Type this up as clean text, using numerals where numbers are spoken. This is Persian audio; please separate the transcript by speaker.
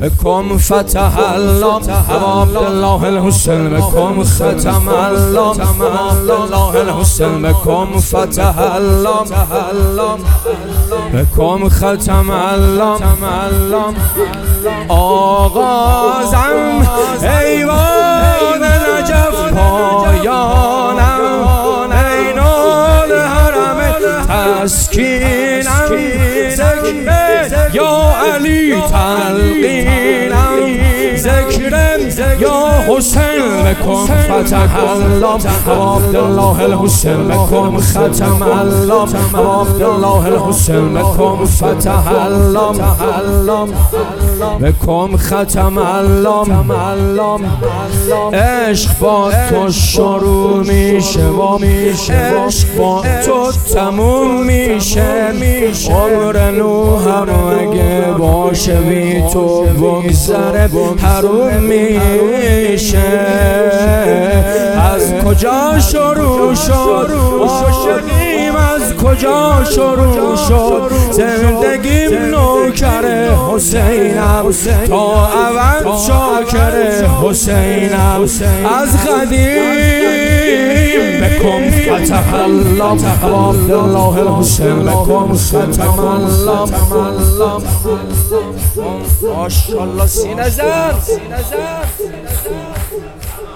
Speaker 1: بكم فتح الله عبد الله الحسين بكم ختم الله عبد الله الحسين بكم فتح الله بكم ختم الله آغازم ایوان نجف پایانم این الحرم تسکینم ذکر یا علی تلقینم ذکرم یا حسین بکن فتح الله عبد الله الحسین بکن ختم الله عبد الله الحسین بکن فتح الله بکن ختم الله عشق با تو شروع میشه و عشق با تو تموم میشه عمر نوحم اگه باشه بی تو بگذره حروم میشه از کجا شروع شد عاشقیم از کجا شروع شد زندگیم نوکر حسینم تا ابد شاکر حسینم از قدیم بکن فتح الله عبد الله الحسین بکن ختم الله ماشاءالله سینه زن